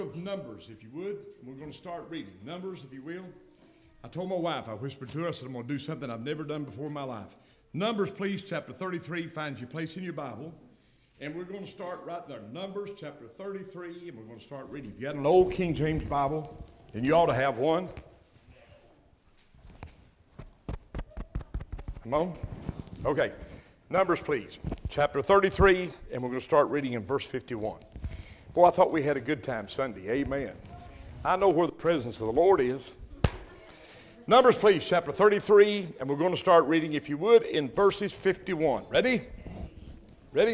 Of Numbers, if you would. We're going to start reading. Numbers, if you will. I told my wife, I whispered to her, I said, I'm going to do something I've never done before in my life. Numbers, please, chapter 33, finds your place in your Bible. And we're going to start right there. Numbers, chapter 33, and we're going to start reading. If you got an old King James Bible, then you ought to have one. Come on. Okay. Numbers, please. Chapter 33, and we're going to start reading in verse 51. Boy, I thought we had a good time Sunday. Amen. I know where the presence of the Lord is. Numbers, please, chapter 33, and we're going to start reading, if you would, in verses 51. Ready? Ready?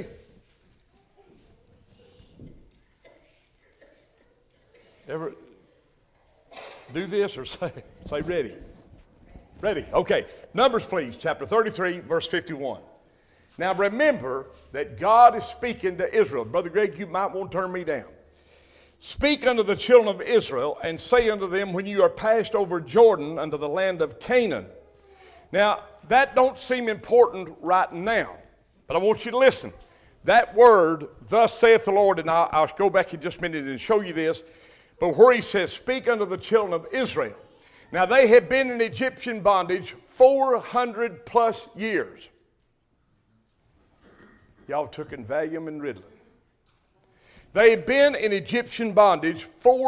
Ever do this or say ready? Ready. Okay. Numbers, please, chapter 33, verse 51. Now remember that God is speaking to Israel. Brother Greg, you might want to turn me down. Speak unto the children of Israel and say unto them, when you are passed over Jordan unto the land of Canaan. Now, that don't seem important right now, but I want you to listen. That word, thus saith the Lord, and I'll go back in just a minute and show you this, but where he says, speak unto the children of Israel. Now, they had been in Egyptian bondage 400 plus years. Y'all took in Valium and Ritalin. They had been in Egyptian bondage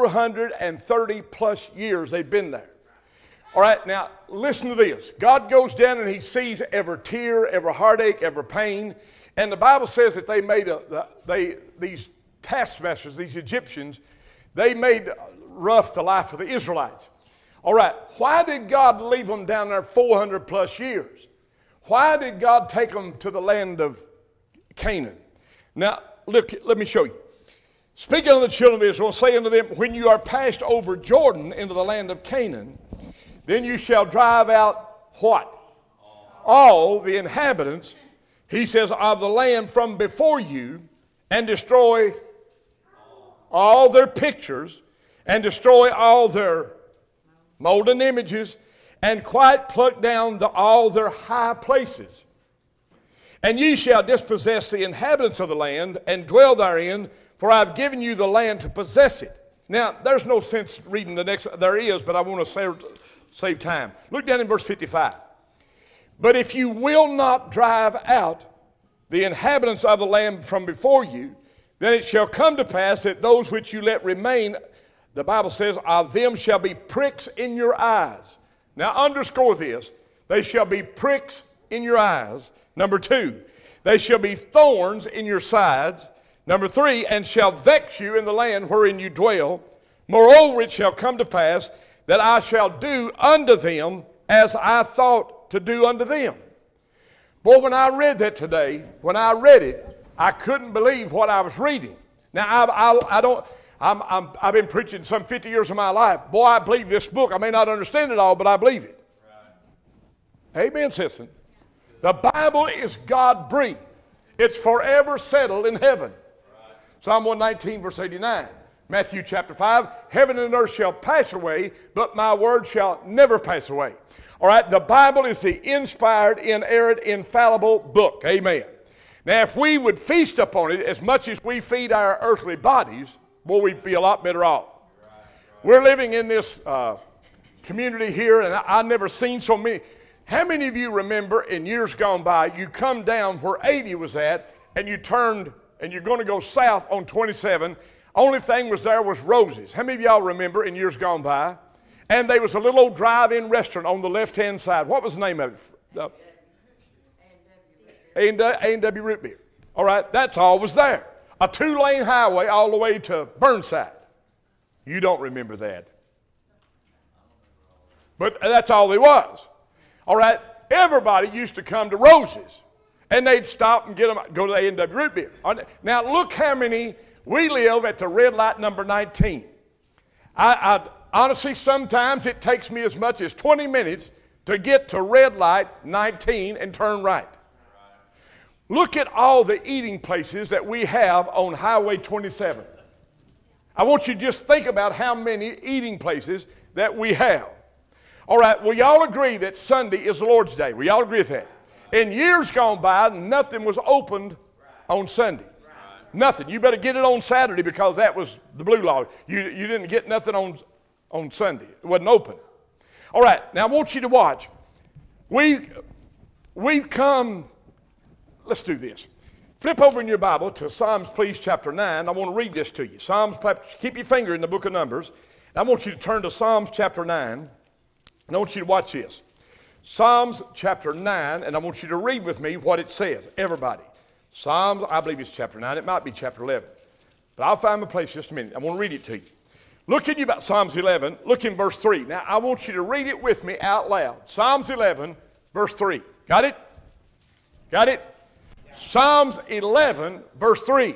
430 plus years. They'd been there. All right, now listen to this. God goes down and he sees every tear, every heartache, every pain. And the Bible says that they made these taskmasters, these Egyptians, they made rough the life of the Israelites. All right, why did God leave them down there 400 plus years? Why did God take them to the land of Canaan? Now, look, let me show you. Speak unto the children of Israel, say unto them, when you are passed over Jordan into the land of Canaan, then you shall drive out what? All the inhabitants, he says, of the land from before you, and destroy all their pictures, and destroy all their molten images, and quite pluck down all their high places. And ye shall dispossess the inhabitants of the land, and dwell therein, for I have given you the land to possess it. Now, there's no sense reading the next, there is, but I want to save time. Look down in verse 55. But if you will not drive out the inhabitants of the land from before you, then it shall come to pass that those which you let remain, the Bible says, of them shall be pricks in your eyes. Now, underscore this. They shall be pricks in your eyes. Number 2, they shall be thorns in your sides. Number 3, and shall vex you in the land wherein you dwell. Moreover, it shall come to pass that I shall do unto them as I thought to do unto them. Boy, when I read that today, when I read it, I couldn't believe what I was reading. Now, I've been preaching some 50 years of my life. Boy, I believe this book. I may not understand it all, but I believe it. Right. Amen, sister. The Bible is God-breathed. It's forever settled in heaven. Right. Psalm 119, verse 89. Matthew chapter 5, heaven and earth shall pass away, but my word shall never pass away. All right, the Bible is the inspired, inerrant, infallible book. Amen. Now, if we would feast upon it as much as we feed our earthly bodies, boy, we'd be a lot better off. Right. We're living in this community here, and I've never seen so many. How many of you remember in years gone by, you come down where 80 was at, and you turned, and you're going to go south on 27. Only thing was there was roses. How many of y'all remember in years gone by? And there was a little old drive-in restaurant on the left-hand side. What was the name of it? A&W Root Beer. All right, that's all was there. A 2-lane highway all the way to Burnside. You don't remember that. But that's all there was. All right, everybody used to come to Roses, and they'd stop and go to A&W Root Beer. Now, look how many, we live at the red light number 19. I honestly, sometimes it takes me as much as 20 minutes to get to red light 19 and turn right. Look at all the eating places that we have on Highway 27. I want you to just think about how many eating places that we have. All right, will y'all agree that Sunday is the Lord's Day? Will y'all agree with that? In years gone by, nothing was opened on Sunday. Nothing. You better get it on Saturday because that was the blue law. You didn't get nothing on Sunday. It wasn't open. All right, now I want you to watch. We've come, let's do this. Flip over in your Bible to Psalms, please, chapter 9. I want to read this to you. Psalms, keep your finger in the book of Numbers. I want you to turn to Psalms chapter 9, and I want you to watch this. Psalms chapter 9, and I want you to read with me what it says. Everybody. Psalms, I believe it's chapter 9. It might be chapter 11. But I'll find my place just a minute. I want to read it to you. Look at you about Psalms 11. Look in verse 3. Now, I want you to read it with me out loud. Psalms 11, verse 3. Got it? Got it? Psalms 11, verse 3.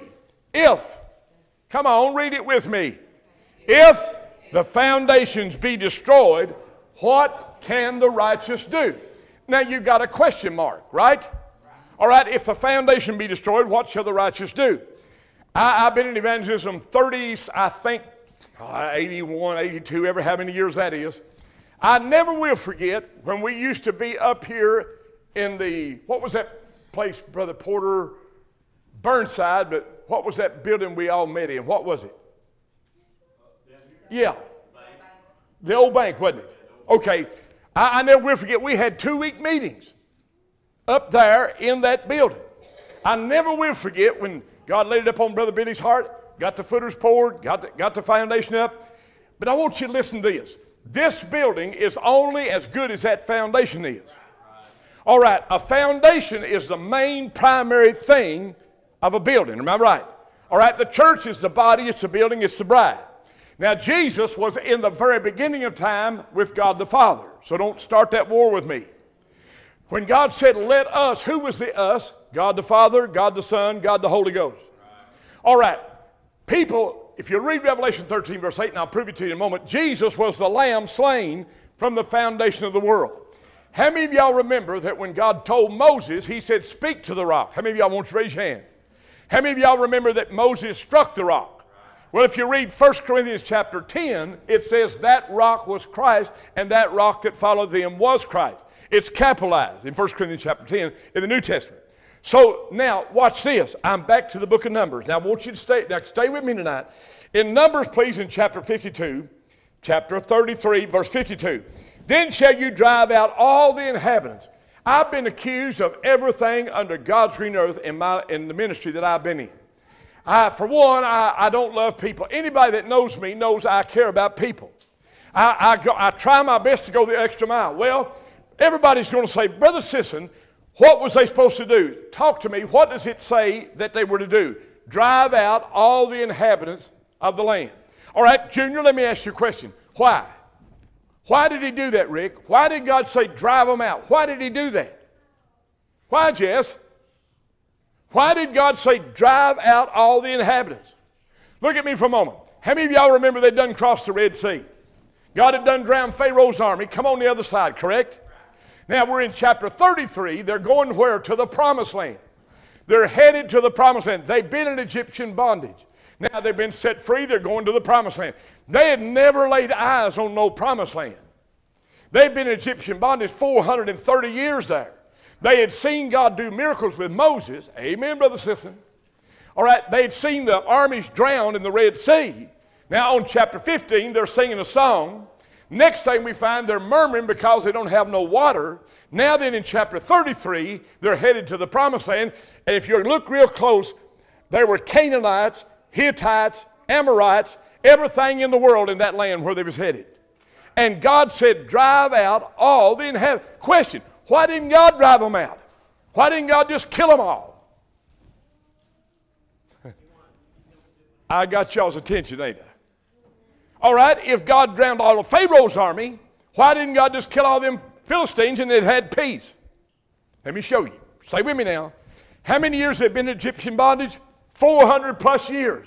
Come on, read it with me. If the foundations be destroyed, what can the righteous do? Now, you've got a question mark, right? All right, if the foundation be destroyed, what shall the righteous do? I've been in evangelism 30s, I think, 81, 82, ever how many years that is. I never will forget when we used to be up here in the, what was that place, Brother Porter? Burnside, but what was that building we all met in? What was it? Yeah. The old bank, wasn't it? Okay. I never will forget, we had 2-week meetings up there in that building. I never will forget when God laid it up on Brother Billy's heart, got the footers poured, got the foundation up. But I want you to listen to this. This building is only as good as that foundation is. All right, a foundation is the main primary thing of a building. Am I right? All right, the church is the body, it's the building, it's the bride. Now, Jesus was in the very beginning of time with God the Father. So don't start that war with me. When God said, let us, who was the us? God the Father, God the Son, God the Holy Ghost. All right, people, if you read Revelation 13, verse 8, and I'll prove it to you in a moment, Jesus was the lamb slain from the foundation of the world. How many of y'all remember that when God told Moses, he said, speak to the rock? How many of y'all want to raise your hand? How many of y'all remember that Moses struck the rock? Well, if you read 1 Corinthians chapter 10, it says that rock was Christ, and that rock that followed them was Christ. It's capitalized in 1 Corinthians chapter 10 in the New Testament. So now, watch this. I'm back to the book of Numbers. Now, I want you to stay with me tonight. In Numbers, please, in chapter 52, chapter 33, verse 52. Then shall you drive out all the inhabitants. I've been accused of everything under God's green earth in the ministry that I've been in. For one, I don't love people. Anybody that knows me knows I care about people. I try my best to go the extra mile. Well, everybody's going to say, Brother Sisson, what was they supposed to do? Talk to me. What does it say that they were to do? Drive out all the inhabitants of the land. All right, Junior, let me ask you a question. Why? Why did he do that, Rick? Why did God say drive them out? Why did he do that? Why, Jess? Why did God say drive out all the inhabitants? Look at me for a moment. How many of y'all remember they done crossed the Red Sea? God had done drown Pharaoh's army. Come on the other side, correct? Now we're in chapter 33. They're going where? To the promised land. They're headed to the promised land. They've been in Egyptian bondage. Now they've been set free. They're going to the promised land. They had never laid eyes on no promised land. They've been in Egyptian bondage 430 years there. They had seen God do miracles with Moses. Amen, Brother Sisson. All right, they had seen the armies drown in the Red Sea. Now on chapter 15, they're singing a song. Next thing we find, they're murmuring because they don't have no water. Now then in chapter 33, they're headed to the promised land. And if you look real close, there were Canaanites, Hittites, Amorites, everything in the world in that land where they was headed. And God said, drive out all the inhabitants. Question, why didn't God drive them out? Why didn't God just kill them all? I got y'all's attention, ain't I? All right, if God drowned all of Pharaoh's army, why didn't God just kill all them Philistines and it had peace? Let me show you. Stay with me now. How many years have been in Egyptian bondage? 400 plus years.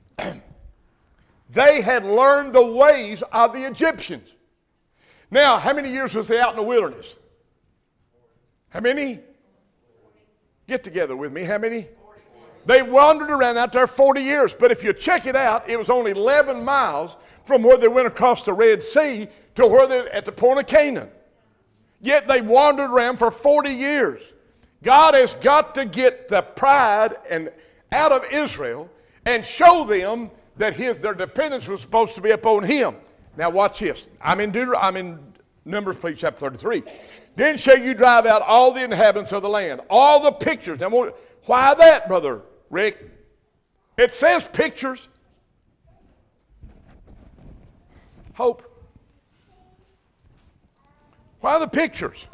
They had learned the ways of the Egyptians. Now, how many years was they out in the wilderness? How many? Get together with me. How many? They wandered around out there 40 years. But if you check it out, it was only 11 miles from where they went across the Red Sea to where they at the point of Canaan. Yet they wandered around for 40 years. God has got to get the pride and out of Israel and show them that their dependence was supposed to be upon him. Now watch this. I'm in Numbers, please, chapter 33. Then shall you drive out all the inhabitants of the land. All the pictures. Now, why that, Brother Rick? It says pictures. Hope. Why the pictures?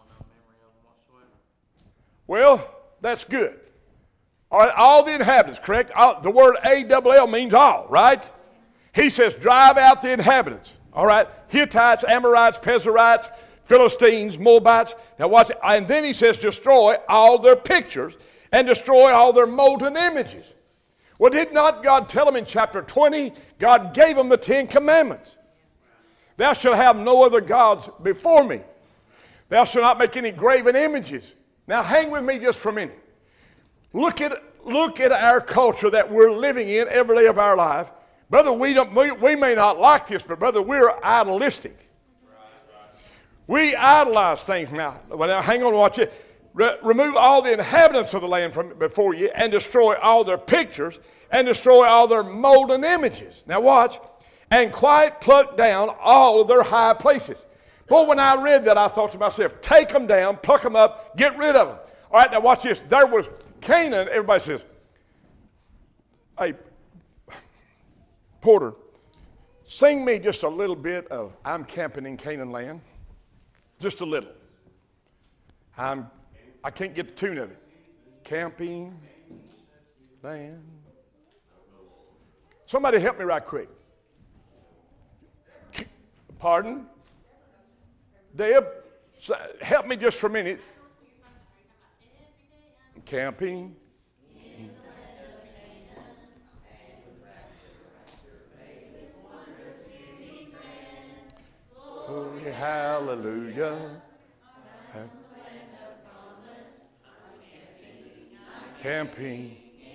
Well, that's good. All right, all the inhabitants, correct? The word A-double-L means all, right? He says, drive out the inhabitants. All right, Hittites, Amorites, Pezerites, Philistines, Moabites. Now watch it. And then he says, destroy all their pictures and destroy all their molten images. Well, did not God tell them in chapter 20? God gave them the 10 commandments. Thou shalt have no other gods before me. Thou shalt not make any graven images. Now hang with me just for a minute. Look at our culture that we're living in every day of our life. Brother, we may not like this, but brother, we're idealistic. We idolize things now. Well, now hang on, watch it. Remove all the inhabitants of the land from before you and destroy all their pictures and destroy all their molten images. Now watch. And quite pluck down all of their high places. Boy, when I read that, I thought to myself, take them down, pluck them up, get rid of them. All right, now watch this. There was Canaan. Everybody says, hey, Porter, sing me just a little bit of I'm Camping in Canaan Land. Just a little. I can't get the tune of it. Camping land. Somebody help me right quick. Pardon? Deb, help me just for a minute. Camping. Glory, hallelujah. Camping.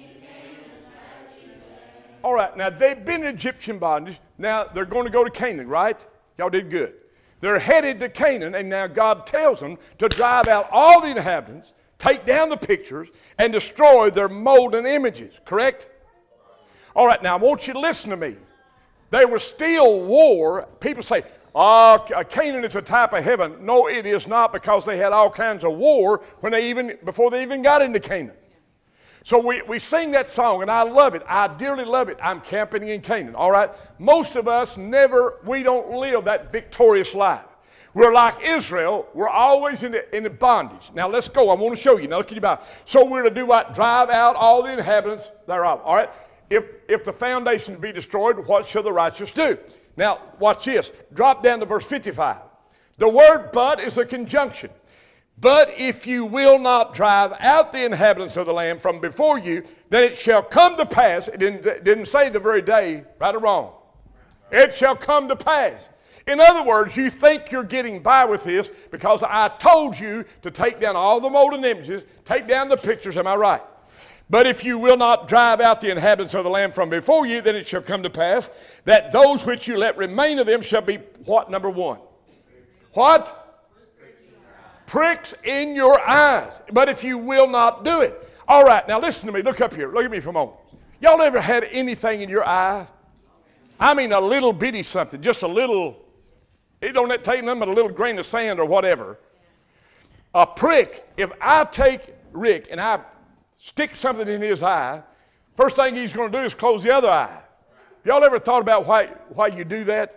All right, now they've been in Egyptian bondage. Now they're going to go to Canaan, right? Y'all did good. They're headed to Canaan, and now God tells them to drive out all the inhabitants, take down the pictures, and destroy their molten images, correct? All right, now I want you to listen to me. There was still war. People say, Canaan is a type of heaven. No, it is not, because they had all kinds of war before they even got into Canaan. So we sing that song, and I love it. I dearly love it. I'm camping in Canaan, all right? Most of us we don't live that victorious life. We're like Israel. We're always in the bondage. Now, let's go. I want to show you. Now, look at your Bible. So we're to do what? Drive out all the inhabitants thereof, all right? If the foundation be destroyed, what shall the righteous do? Now, watch this. Drop down to verse 55. The word but is a conjunction. But if you will not drive out the inhabitants of the land from before you, then it shall come to pass. It didn't say the very day, right or wrong. It shall come to pass. In other words, you think you're getting by with this because I told you to take down all the molten images, take down the pictures, am I right? But if you will not drive out the inhabitants of the land from before you, then it shall come to pass that those which you let remain of them shall be what? Number one. What? Pricks in your eyes. But if you will not do it. All right, now listen to me. Look up here. Look at me for a moment. Y'all ever had anything in your eye? I mean a little bitty something. Just a little. It don't take nothing but a little grain of sand or whatever. A prick. If I take Rick and I stick something in his eye, first thing he's going to do is close the other eye. Y'all ever thought about why you do that?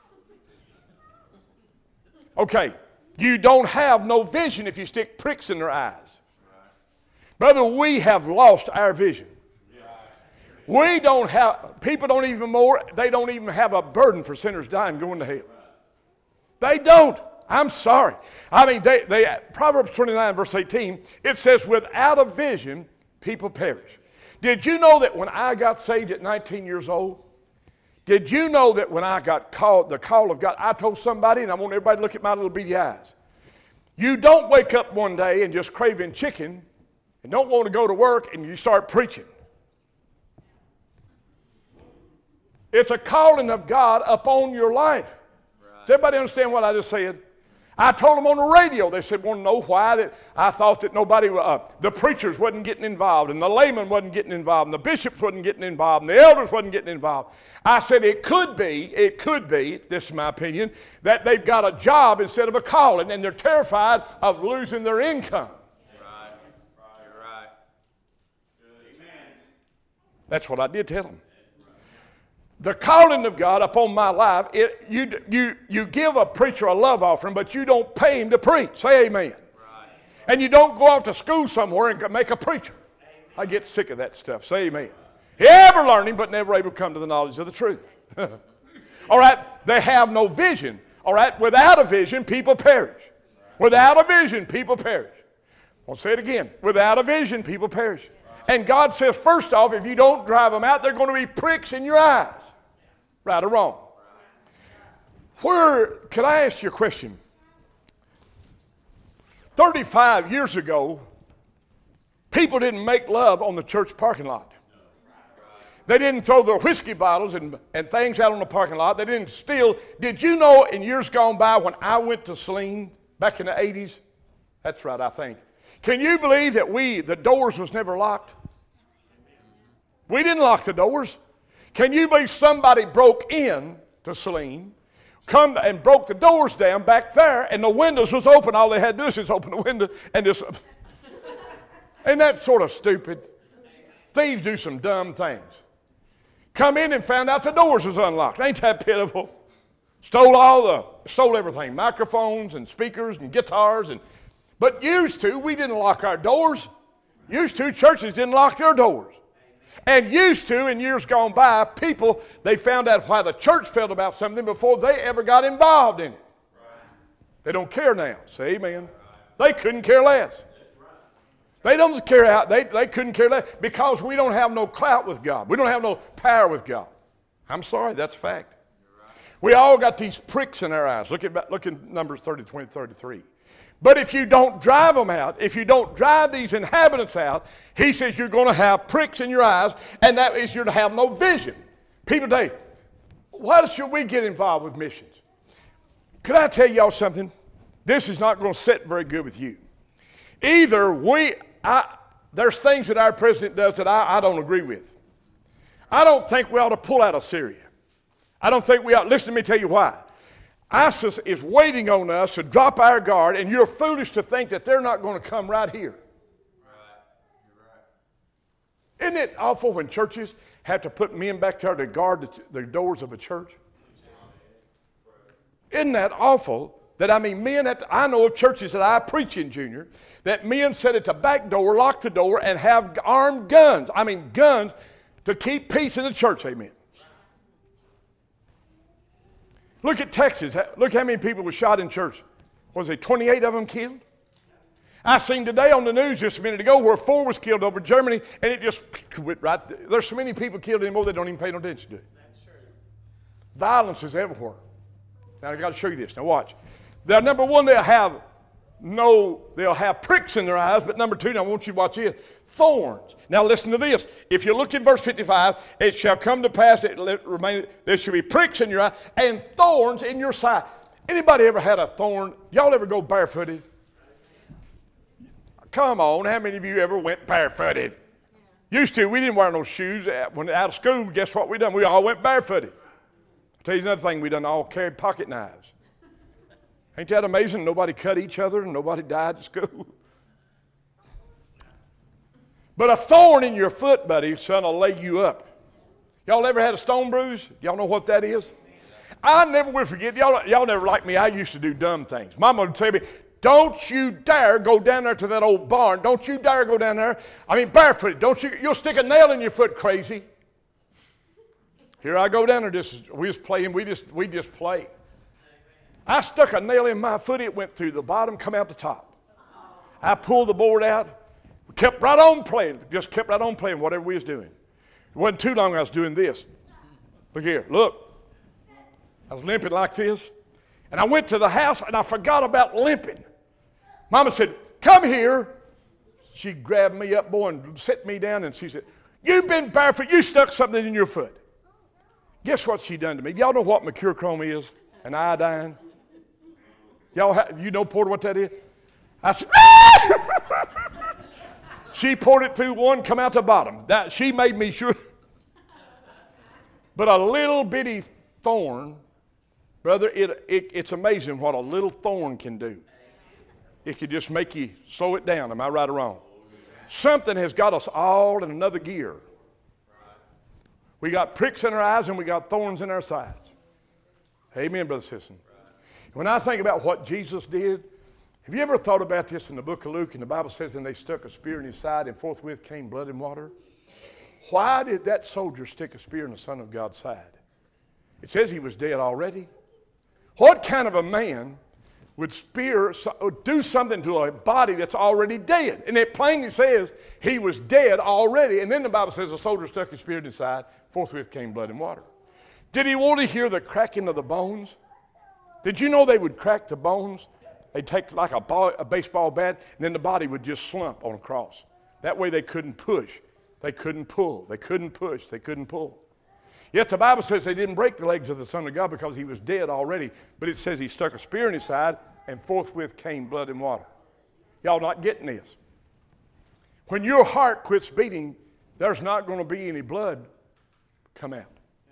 Okay. You don't have no vision if you stick pricks in their eyes. Brother, we have lost our vision. We don't have, people don't even have a burden for sinners dying going to hell. They don't. I'm sorry. I mean, Proverbs 29 verse 18, it says, without a vision, people perish. Did you know that when I got saved at 19 years old, did you know that when I got the call of God, I told somebody, and I want everybody to look at my little beady eyes. You don't wake up one day and just craving chicken and don't want to go to work and you start preaching. It's a calling of God upon your life. Right. Does everybody understand what I just said? I told them on the radio. They said, want to know why that I thought that nobody, the preachers wasn't getting involved, and the laymen wasn't getting involved, and the bishops wasn't getting involved, and the elders wasn't getting involved. I said, it could be, this is my opinion, that they've got a job instead of a calling, and they're terrified of losing their income. Right. You're right. Amen. That's what I did tell them. The calling of God upon my life, you give a preacher a love offering, but you don't pay him to preach. Say amen. Right. And you don't go off to school somewhere and make a preacher. Amen. I get sick of that stuff. Say amen. Ever learning, but never able to come to the knowledge of the truth. All right, they have no vision. All right, without a vision, people perish. Without a vision, people perish. I'll say it again. Without a vision, people perish. And God says, first off, if you don't drive them out, they're going to be pricks in your eyes. Right or wrong? Could I ask you a question? 35 years ago, people didn't make love on the church parking lot. They didn't throw their whiskey bottles and things out on the parking lot. They didn't steal. Did you know in years gone by when I went to Saline back in the 80s? That's right, I think. Can you believe that the doors was never locked? We didn't lock the doors. Can you believe somebody broke in to Saline, come and broke the doors down back there, and the windows was open? All they had to do is just open the window and just... Ain't that sort of stupid? Thieves do some dumb things. Come in and found out the doors was unlocked. Ain't that pitiful? Stole everything, microphones and speakers and guitars. But used to, we didn't lock our doors. Used to, churches didn't lock their doors. And used to, in years gone by, people, they found out why the church felt about something before they ever got involved in it. They don't care now. Say amen. They couldn't care less. They don't care how, they couldn't care less because we don't have no clout with God. We don't have no power with God. I'm sorry, that's a fact. We all got these pricks in our eyes. Look at Numbers 30, 20, 33. But if you don't drive them out, if you don't drive these inhabitants out, he says you're going to have pricks in your eyes, and that is you're to have no vision. People today, why should we get involved with missions? Could I tell y'all something? This is not going to sit very good with you. Either there's things that our president does that I don't agree with. I don't think we ought to pull out of Syria. I don't think we ought. Listen to me tell you why. ISIS is waiting on us to drop our guard, and you're foolish to think that they're not going to come right here. Right. You're right. Isn't it awful when churches have to put men back there to guard the doors of a church? Isn't that awful? Men I know of churches that I preach in, Junior, that men sit at the back door, lock the door, and have armed guns. Guns to keep peace in the church, amen. Look at Texas. Look how many people were shot in church. Was it 28 of them killed? I seen today on the news just a minute ago where 4 was killed over Germany, and it just went right there. There's so many people killed anymore they don't even pay no attention to it. That's true. Violence is everywhere. Now I've got to show you this. Now watch. Now, number one, they'll have pricks in their eyes, but number two, now I want you to watch this, thorns. Now listen to this. If you look in verse 55, it shall come to pass, there shall be pricks in your eye and thorns in your side. Anybody ever had a thorn? Y'all ever go barefooted? Come on, how many of you ever went barefooted? Used to, we didn't wear no shoes. When out of school, guess what we done? We all went barefooted. I'll tell you another thing, we done all carried pocket knives. Ain't that amazing? Nobody cut each other and nobody died at school. But a thorn in your foot, buddy, son, will lay you up. Y'all ever had a stone bruise? Y'all know what that is? I never will forget. Y'all never like me. I used to do dumb things. Mama would tell me, don't you dare go down there to that old barn. Don't you dare go down there. Barefooted. You'll stick a nail in your foot, crazy. Here I go down there. We just playing. We just play. I stuck a nail in my foot. It went through the bottom, come out the top. I pulled the board out. Kept right on playing. Just kept right on playing whatever we was doing. It wasn't too long I was doing this. Look here. Look. I was limping like this. And I went to the house and I forgot about limping. Mama said, come here. She grabbed me up, boy, and set me down, and she said, you've been barefoot. You stuck something in your foot. Guess what she done to me? Y'all know what mercurochrome is? An iodine? You know, Porter, what that is? I said, she poured it through one, come out the bottom. She made me sure. But a little bitty thorn, brother, it's amazing what a little thorn can do. It could just make you slow it down. Am I right or wrong? Something has got us all in another gear. We got pricks in our eyes and we got thorns in our sides. Amen, Brother Sisson. When I think about what Jesus did, have you ever thought about this in the book of Luke? And the Bible says, and they stuck a spear in his side, and forthwith came blood and water. Why did that soldier stick a spear in the Son of God's side? It says he was dead already. What kind of a man would do something to a body that's already dead? And it plainly says he was dead already. And then the Bible says the soldier stuck his spear in his side, forthwith came blood and water. Did he want to hear the cracking of the bones? Did you know they would crack the bones? They'd take like a baseball bat, and then the body would just slump on a cross. That way they couldn't push. They couldn't pull. They couldn't push. They couldn't pull. Yet the Bible says they didn't break the legs of the Son of God because he was dead already. But it says he stuck a spear in his side, and forthwith came blood and water. Y'all not getting this? When your heart quits beating, there's not going to be any blood come out.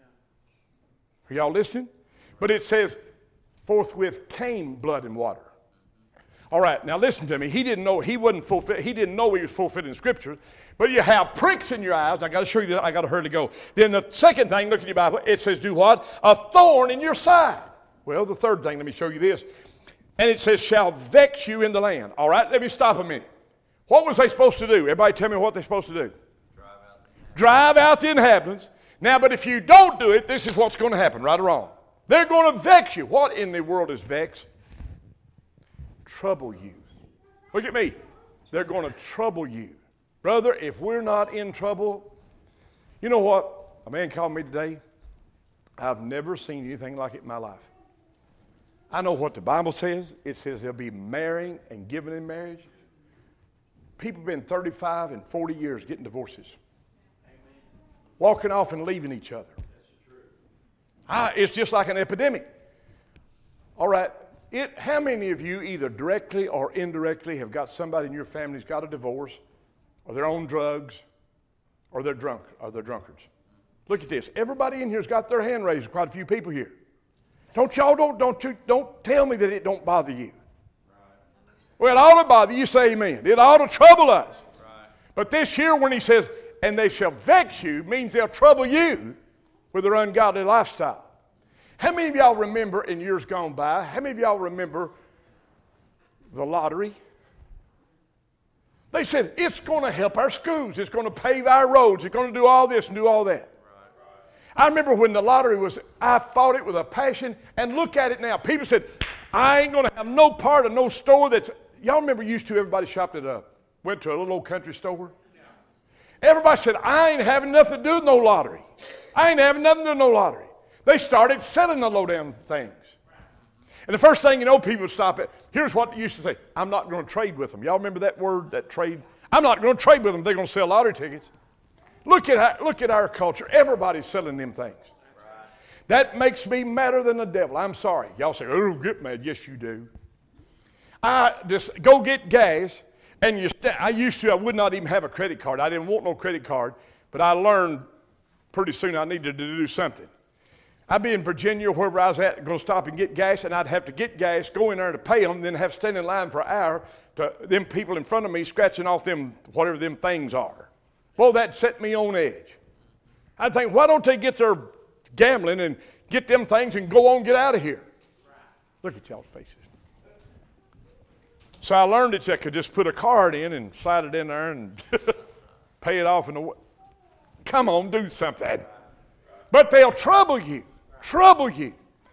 Are y'all listening? But it says, forthwith came blood and water. All right, now listen to me. He didn't know he wasn't fulfilled. He didn't know he was fulfilled in Scripture. But you have pricks in your eyes. I got to show you that. I got to hurry to go. Then the second thing, look at your Bible. It says, do what? A thorn in your side. Well, the third thing, let me show you this. And it says, shall vex you in the land. All right, let me stop a minute. What was they supposed to do? Everybody tell me what they're supposed to do. Drive out the inhabitants. Now, but if you don't do it, this is what's going to happen, right or wrong. They're going to vex you. What in the world is vex? Trouble you. Look at me. They're going to trouble you. Brother, if we're not in trouble, you know what? A man called me today. I've never seen anything like it in my life. I know what the Bible says. It says they'll be marrying and giving in marriage. People have been 35 and 40 years getting divorces. Walking off and leaving each other. It's just like an epidemic. All right. How many of you either directly or indirectly have got somebody in your family who's got a divorce, or they're on drugs, or they're drunk, or they're drunkards? Look at this. Everybody in here's got their hand raised. Quite a few people here. Don't tell me that it don't bother you. Well, it ought to bother you. Say amen. It ought to trouble us. But this here, when he says, and they shall vex you, means they'll trouble you with their ungodly lifestyle. How many of y'all remember in years gone by, how many of y'all remember the lottery? They said, it's going to help our schools. It's going to pave our roads. It's going to do all this and do all that. I remember when the lottery was, I fought it with a passion, and look at it now. People said, I ain't going to have no part of no store that's, y'all remember used to everybody shopped went to a little old country store? Everybody said, I ain't having nothing to do with no lottery. I ain't having nothing to do with no lottery. They started selling the low-down things. And the first thing you know, people would stop it. Here's what they used to say, I'm not going to trade with them. Y'all remember that word, that trade? I'm not going to trade with them. They're going to sell lottery tickets. Look at our culture. Everybody's selling them things. That makes me madder than the devil. I'm sorry. Y'all say, oh, get mad. Yes, you do. I just go get gas, and I would not even have a credit card. I didn't want no credit card, but I learned pretty soon I needed to do something. I'd be in Virginia or wherever I was at, going to stop and get gas, and I'd have to get gas, go in there to pay them, then have to stand in line for an hour to them people in front of me scratching off them, whatever them things are. Well, that set me on edge. I'd think, why don't they get their gambling and get them things and go on and get out of here? Look at y'all's faces. So I learned that I could just put a card in and slide it in there and pay it off. Come on, do something. But they'll trouble you. Trouble you.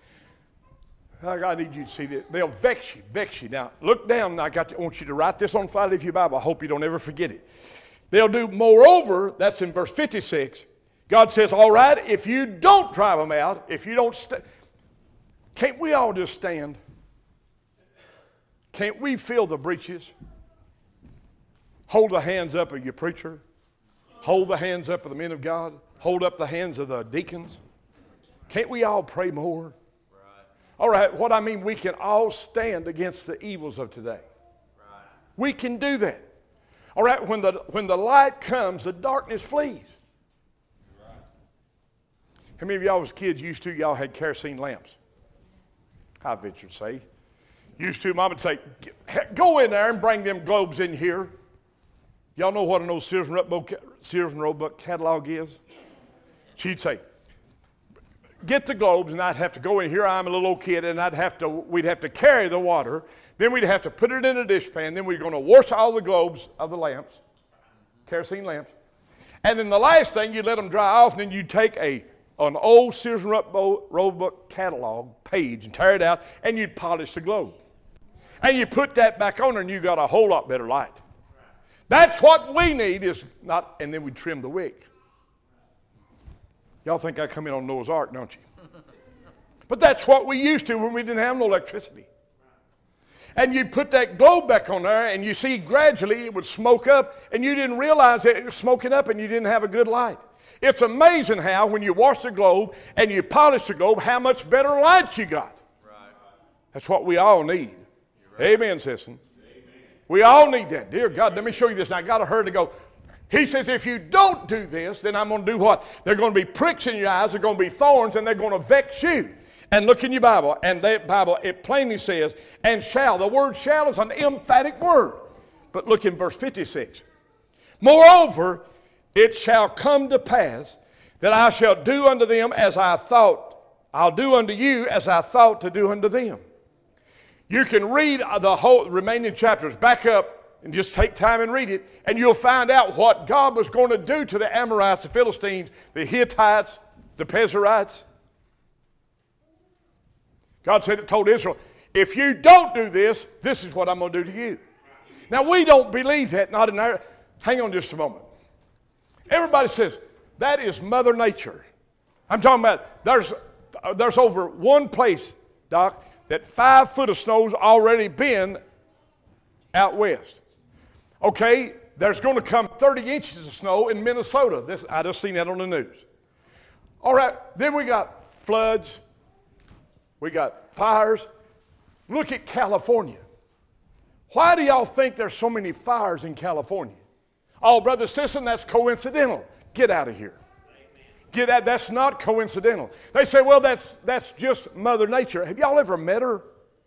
I need you to see this. They'll vex you. Now, look down. I want you to write this on file of your Bible. I hope you don't ever forget it. They'll do moreover, that's in verse 56. God says, all right, if you don't drive them out, if you don't can't we all just stand? Can't we fill the breaches? Hold the hands up of your preacher. Hold the hands up of the men of God. Hold up the hands of the deacons. Can't we all pray more? All right, what I mean, we can all stand against the evils of today. Right. We can do that. All right, when the light comes, the darkness flees. Right. How many of y'all as kids used to, y'all had kerosene lamps? I venture to say. Used to, Mom would say, go in there and bring them globes in here. Y'all know what an old Sears and Roebuck catalog is? She'd say, get the globes, and I'd have to go in here. I'm a little old kid, and we'd have to carry the water. Then we'd have to put it in a dishpan. Then we're going to wash all the globes of the lamps, kerosene lamps. And then the last thing, you'd let them dry off, and then you'd take an old Sears and Roebuck catalog page and tear it out, and you'd polish the globe. And you put that back on, and you got a whole lot better light. That's what we need is not, and then we trim the wick. Y'all think I come in on Noah's Ark, don't you? But that's what we used to when we didn't have no electricity. And you put that globe back on there, and you see gradually it would smoke up, and you didn't realize it was smoking up, and you didn't have a good light. It's amazing how when you wash the globe and you polish the globe, how much better light you got. Right. That's what we all need. Right. Amen, Sisson. We all need that. Dear God, let me show you this. And I got her to go. He says, if you don't do this, then I'm going to do what? There are going to be pricks in your eyes. There are going to be thorns, and they're going to vex you. And look in your Bible. And that Bible, it plainly says, and shall. The word shall is an emphatic word. But look in verse 56. Moreover, it shall come to pass that I shall do unto them as I thought. I'll do unto you as I thought to do unto them. You can read the whole remaining chapters, back up and just take time and read it, and you'll find out what God was going to do to the Amorites, the Philistines, the Hittites, the Pezerites. God said it told Israel, if you don't do this, this is what I'm going to do to you. Now, we don't believe that, not in our, hang on just a moment. Everybody says, that is Mother Nature. I'm talking about, there's over one place, Doc, that 5 foot of snow's already been out west. Okay, there's going to come 30 inches of snow in Minnesota. I just seen that on the news. All right, then we got floods. We got fires. Look at California. Why do y'all think there's so many fires in California? Oh, Brother Sisson, that's coincidental. Get out of here. Get out. That's not coincidental. They say, well, that's just Mother Nature. Have y'all ever met her?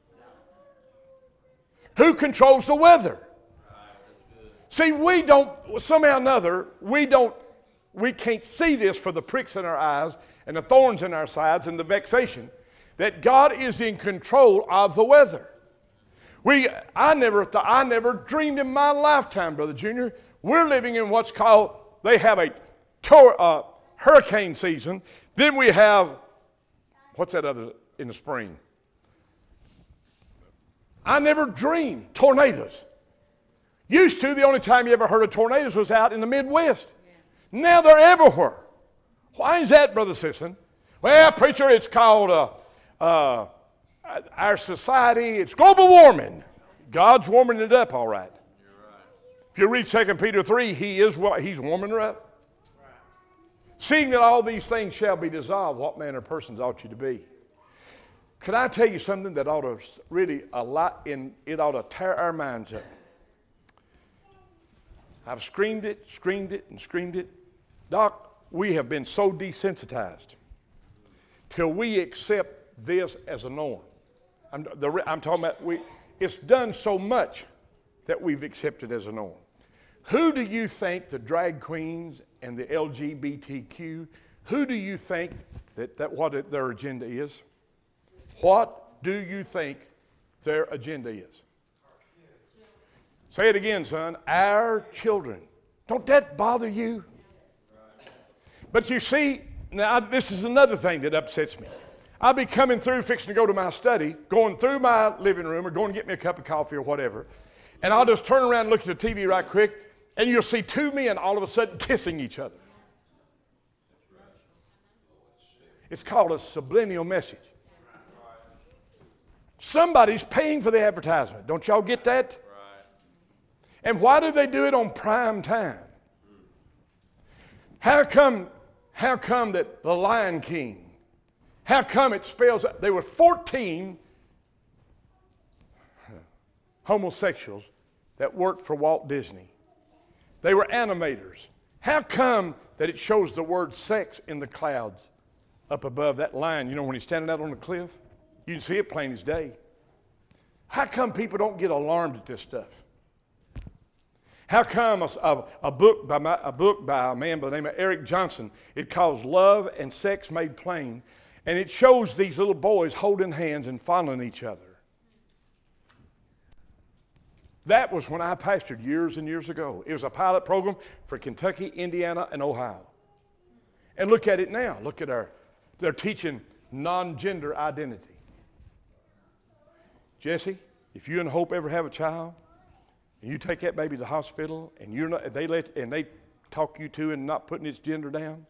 Who controls the weather? See, we don't, somehow or another, we can't see this for the pricks in our eyes and the thorns in our sides and the vexation, that God is in control of the weather. I never dreamed in my lifetime, Brother Junior, we're living in what's called, they have a hurricane season. Then we have, what's that other in the spring? I never dreamed tornadoes. Used to, the only time you ever heard of tornadoes was out in the Midwest. Yeah. Now they're everywhere. Why is that, Brother Sisson? Well, preacher, it's called our society, it's global warming. God's warming it up, all right. You're right. If you read 2 Peter 3, he's warming her up. Right. Seeing that all these things shall be dissolved, what manner of persons ought you to be? Can I tell you something that ought to really, it ought to tear our minds up? I've screamed it, and screamed it. Doc, we have been so desensitized till we accept this as a norm. I'm talking about, it's done so much that we've accepted as a norm. Who do you think the drag queens and the LGBTQ, who do you think that what their agenda is? What do you think their agenda is? Say it again, son. Our children. Don't that bother you? But you see, now this is another thing that upsets me. I'll be coming through, fixing to go to my study, going through my living room or going to get me a cup of coffee or whatever, and I'll just turn around and look at the TV right quick, and you'll see 2 men all of a sudden kissing each other. It's called a subliminal message. Somebody's paying for the advertisement. Don't y'all get that? And why do they do it on prime time? How come that the Lion King How come it spells, there were 14 homosexuals that worked for Walt Disney. They were animators. How come that it shows the word sex in the clouds up above that line? You know, when he's standing out on the cliff, you can see it plain as day. How come people don't get alarmed at this stuff? How come a book by a man by the name of Eric Johnson, it calls Love and Sex Made Plain, and it shows these little boys holding hands and fondling each other. That was when I pastored years and years ago. It was a pilot program for Kentucky, Indiana, and Ohio. And look at it now. Look at they're teaching non-gender identity. Jesse, if you and Hope ever have a child, and you take that baby to the hospital, and they talk you to and not putting its gender down,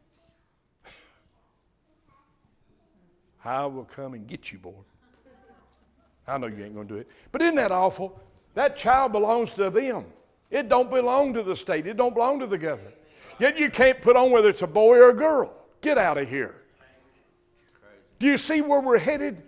I will come and get you, boy. I know you ain't going to do it. But isn't that awful? That child belongs to them. It don't belong to the state. It don't belong to the government. Yet you can't put on whether it's a boy or a girl. Get out of here. Do you see where we're headed?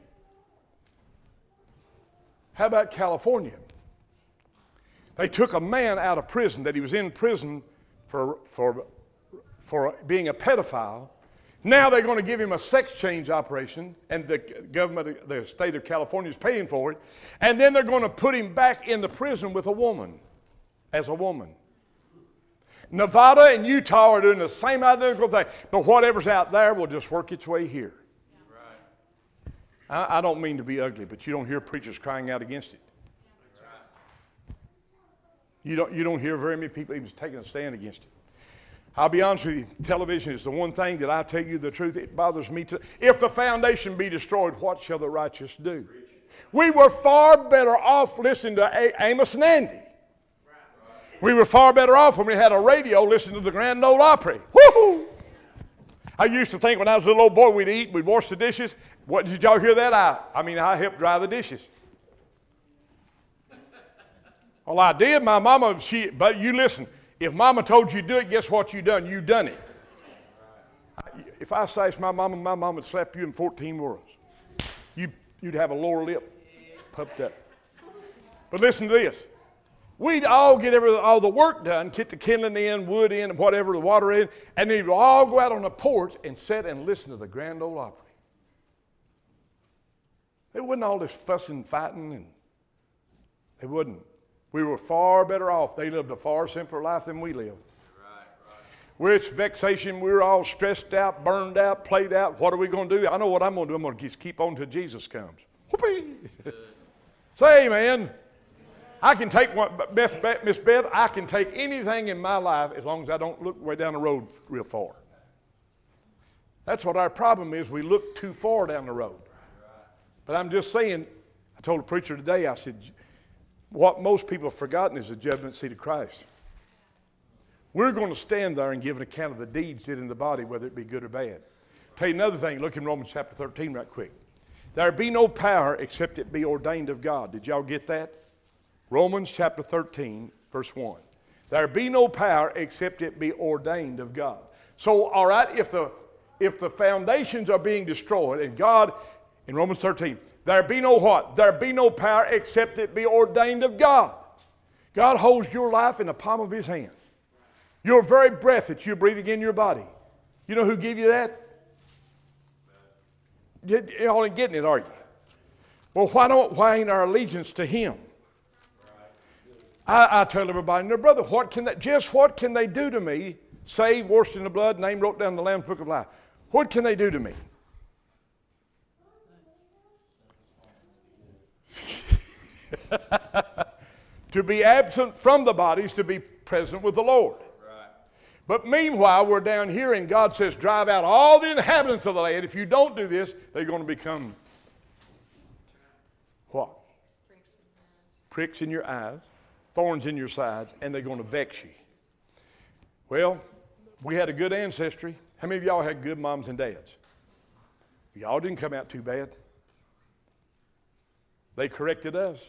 How about California? They took a man out of prison that he was in prison for being a pedophile. Now they're going to give him a sex change operation, and the government, the state of California is paying for it. And then they're going to put him back into prison with a woman, as a woman. Nevada and Utah are doing the same identical thing, but whatever's out there will just work its way here. Right. I don't mean to be ugly, but you don't hear preachers crying out against it. You don't hear very many people even taking a stand against it. I'll be honest with you, television is the one thing that I tell you the truth, it bothers me too. If the foundation be destroyed, what shall the righteous do? We were far better off listening to Amos and Andy. We were far better off when we had a radio listening to the Grand Ole Opry. Woo-hoo! I used to think when I was a little boy, we'd eat, we'd wash the dishes. What, did y'all hear that? I helped dry the dishes. Well, I did. My mama, but you listen. If mama told you to do it, guess what you done? You done it. If I slashed my mama would slap you in 14 worlds. You'd have a lower lip puffed up. But listen to this. We'd all get all the work done, get the kindling in, wood in, whatever, the water in, and then we'd all go out on the porch and sit and listen to the Grand Ole Opry. There wasn't all this fussing and fighting, and it wasn't. We were far better off. They lived a far simpler life than we lived. Right. Where it's vexation, we were all stressed out, burned out, played out. What are we going to do? I know what I'm going to do. I'm going to just keep on until Jesus comes. Whoopee! Say amen. I can take one, Miss Beth, I can take anything in my life as long as I don't look way down the road real far. That's what our problem is. We look too far down the road. But I'm just saying, I told a preacher today, I said, what most people have forgotten is the judgment seat of Christ. We're going to stand there and give an account of the deeds did in the body, whether it be good or bad. Tell you another thing, look in Romans chapter 13 right quick. There be no power except it be ordained of God. Did y'all get that? Romans chapter 13, verse 1. There be no power except it be ordained of God. So, all right, if the foundations are being destroyed, and God, in Romans 13, there be no what? There be no power except it be ordained of God. God holds your life in the palm of his hand. Your very breath that you're breathing in your body. You know who gave you that? Y'all ain't getting it, are you? Well, why ain't our allegiance to him? I tell everybody, no, brother, what can they do to me? Saved, washed in the blood, name wrote down in the Lamb's Book of Life. What can they do to me? To be absent from the bodies, to be present with the Lord. Right. But meanwhile, we're down here and God says, drive out all the inhabitants of the land. If you don't do this, they're going to become what? Pricks in your eyes, thorns in your sides, and they're going to vex you. Well, we had a good ancestry. How many of y'all had good moms and dads? Y'all didn't come out too bad. They corrected us.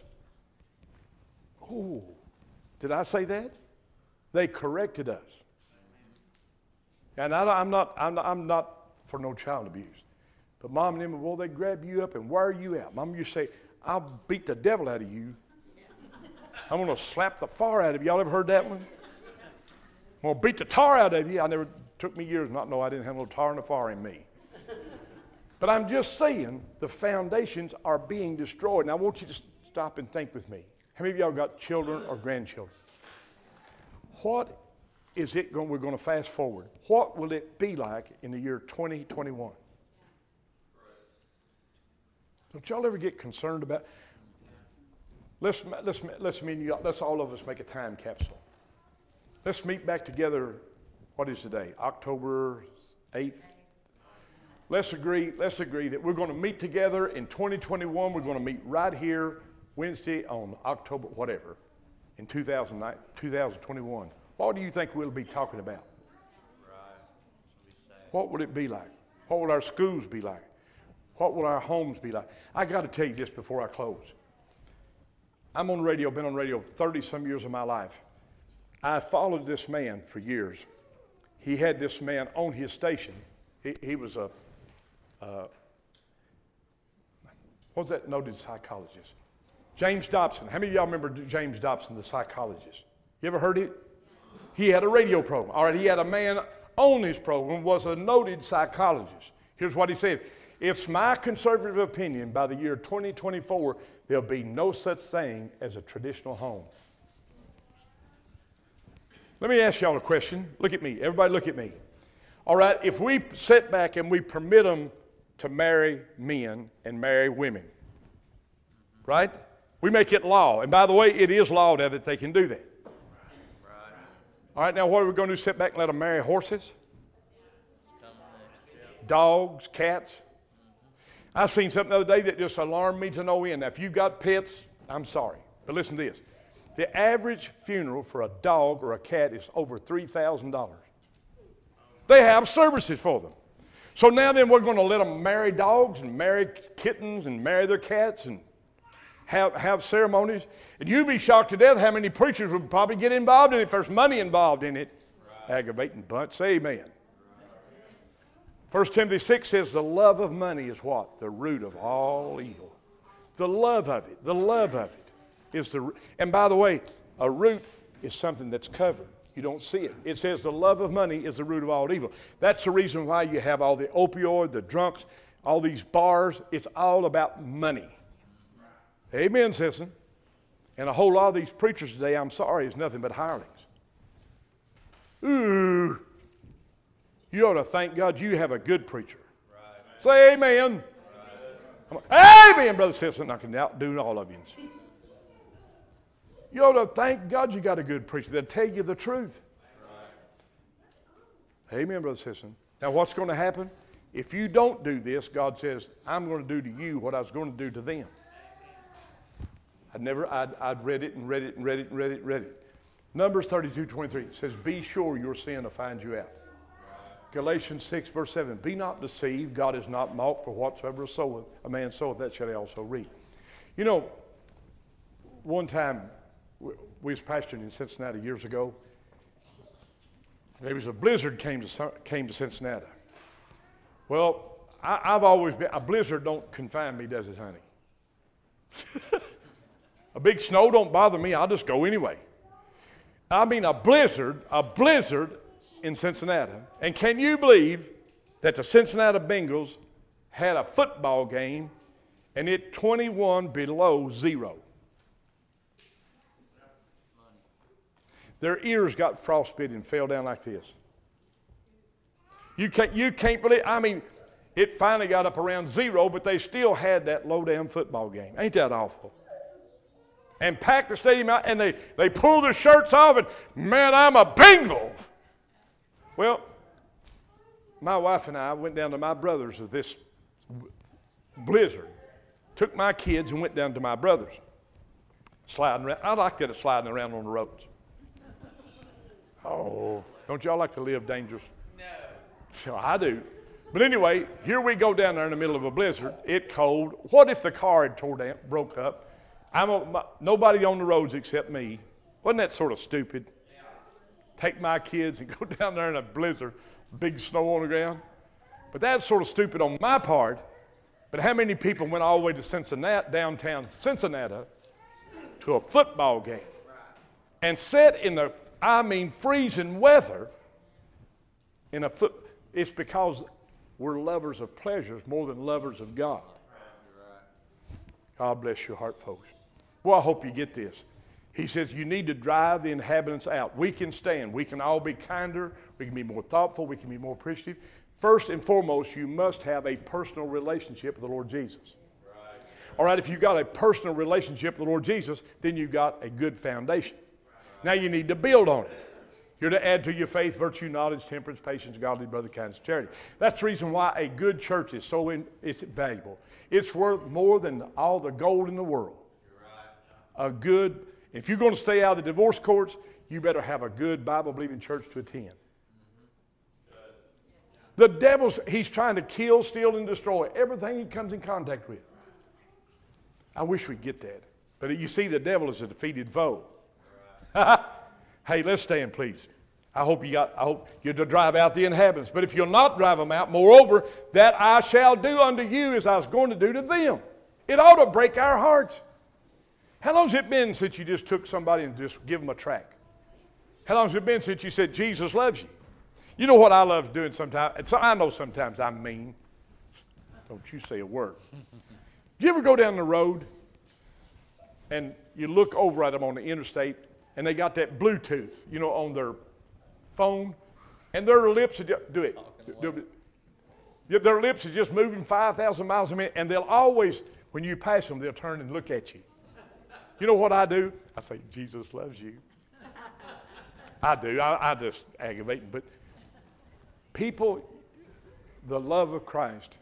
Oh, did I say that? They corrected us. And I'm not for no child abuse. But Mom and them, well, they grab you up and wire you out. Mom used to say, I'll beat the devil out of you. I'm going to slap the fire out of you. Y'all ever heard that one? I'm going to beat the tar out of you. Took me years not to know I didn't have no tar and the fire in me. But I'm just saying the foundations are being destroyed. And I want you to stop and think with me. How many of y'all got children or grandchildren? What is it going? We're going to fast forward. What will it be like in the year 2021? Don't y'all ever get concerned about? Let's all of us make a time capsule. Let's meet back together. What is today? October 8th. Let's agree that we're going to meet together in 2021. We're going to meet right here Wednesday on October whatever in 2021. What do you think we'll be talking about? What will it be like? What will our schools be like? What will our homes be like? I got to tell you this before I close. I'm on radio, been on radio 30-some years of my life. I followed this man for years. He had this man on his station. He was a, what was that noted psychologist? James Dobson. How many of y'all remember James Dobson, the psychologist? You ever heard it? He had a radio program. All right, he had a man on his program was a noted psychologist. Here's what he said. It's my conservative opinion by the year 2024, there'll be no such thing as a traditional home. Let me ask y'all a question. Look at me. Everybody look at me. All right, if we sit back and we permit them to marry men and marry women, right? We make it law. And by the way, it is law now that they can do that. All right, now what are we going to do? Sit back and let them marry horses? Dogs, cats? I seen something the other day that just alarmed me to no end. Now, if you've got pets, I'm sorry. But listen to this. The average funeral for a dog or a cat is over $3,000. They have services for them. So now then we're going to let them marry dogs and marry kittens and marry their cats and have ceremonies. And you'd be shocked to death how many preachers would probably get involved in it if there's money involved in it. Right. Aggravating bunch. Say amen. 1 Timothy 6 says the love of money is what? The root of all evil. The love of it is the root. And by the way, a root is something that's covered. You don't see it. It says the love of money is the root of all evil. That's the reason why you have all the opioid, the drunks, all these bars. It's all about money. Amen, Sisson. And a whole lot of these preachers today, I'm sorry, is nothing but hirelings. Ooh. You ought to thank God you have a good preacher. Right. Say amen. Right. Amen, Brother Sisson. I can outdo all of you. You ought to thank God you got a good preacher that'll tell you the truth. Right. Amen, Brother Sisson. Now what's going to happen? If you don't do this, God says, I'm going to do to you what I was going to do to them. I'd read it and read it and read it and read it and read it. Numbers 32:23 says, be sure your sin will find you out. Galatians 6, verse 7, be not deceived. God is not mocked, for whatsoever a man soweth, that shall he also reap. You know, one time we was pastoring in Cincinnati years ago. There was a blizzard came to Cincinnati. Well, I've always been, a blizzard don't confine me, does it, honey? A big snow don't bother me. I'll just go anyway. I mean, a blizzard in Cincinnati. And can you believe that the Cincinnati Bengals had a football game and it 21 below zero? Their ears got frostbitten and fell down like this. You can't believe, I mean, it finally got up around zero, but they still had that low-down football game. Ain't that awful? And packed the stadium out, and they pulled their shirts off, and, man, I'm a Bengal. Well, my wife and I went down to my brother's with this blizzard. Took my kids and went down to my brother's. Sliding around. I like that sliding around on the roads. Oh, don't y'all like to live dangerous? No. So I do. But anyway, here we go down there in the middle of a blizzard. It's cold. What if the car had broke up? Nobody on the roads except me. Wasn't that sort of stupid? Take my kids and go down there in a blizzard, big snow on the ground. But that's sort of stupid on my part. But how many people went all the way to Cincinnati, downtown Cincinnati, to a football game and sat in the, freezing weather in a foot? It's because we're lovers of pleasures more than lovers of God. God bless your heart, folks. Well, I hope you get this. He says you need to drive the inhabitants out. We can stand. We can all be kinder. We can be more thoughtful. We can be more appreciative. First and foremost, you must have a personal relationship with the Lord Jesus. Right. All right, if you've got a personal relationship with the Lord Jesus, then you've got a good foundation. Right. Now you need to build on it. You're to add to your faith, virtue, knowledge, temperance, patience, godly, brotherly kindness, charity. That's the reason why a good church is it's valuable. It's worth more than all the gold in the world. Right. If you're going to stay out of the divorce courts, you better have a good Bible-believing church to attend. The he's trying to kill, steal, and destroy everything he comes in contact with. I wish we'd get that. But you see, the devil is a defeated foe. Hey, let's stand, please. I hope you're to drive out the inhabitants. But if you'll not drive them out, moreover, that I shall do unto you as I was going to do to them. It ought to break our hearts. How long has it been since you just took somebody and just give them a tract? How long has it been since you said, Jesus loves you? You know what I love doing sometimes? I know sometimes I'm mean. Don't you say a word. Do you ever go down the road and you look over at them on the interstate and they got that Bluetooth, on their phone, and their lips are just, their lips are just moving 5,000 miles a minute, and they'll always, when you pass them, they'll turn and look at you. You know what I do? I say, Jesus loves you. I do. I just aggravate them. But people, the love of Christ,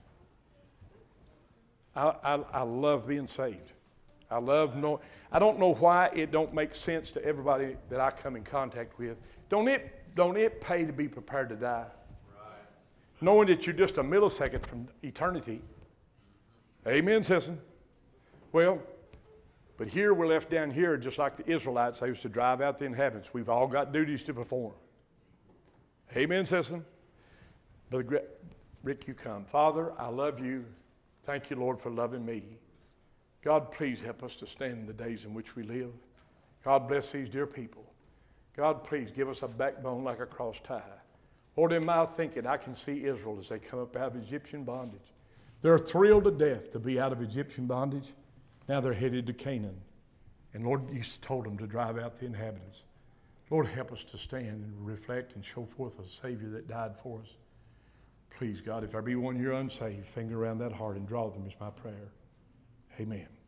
I love being saved. I don't know why it don't make sense to everybody that I come in contact with. Don't it pay to be prepared to die? Right. Knowing that you're just a millisecond from eternity. Amen, Sisson? Well, but here we're left down here just like the Israelites. They used to drive out the inhabitants. We've all got duties to perform. Amen, Sisson? Brother Rick, you come. Father, I love you. Thank you, Lord, for loving me. God, please help us to stand in the days in which we live. God bless these dear people. God, please give us a backbone like a cross tie. Lord, in my thinking, I can see Israel as they come up out of Egyptian bondage. They're thrilled to death to be out of Egyptian bondage. Now they're headed to Canaan. And Lord, you told them to drive out the inhabitants. Lord, help us to stand and reflect and show forth a Savior that died for us. Please, God, if there be one here unsaved, finger around that heart and draw them is my prayer. Amen.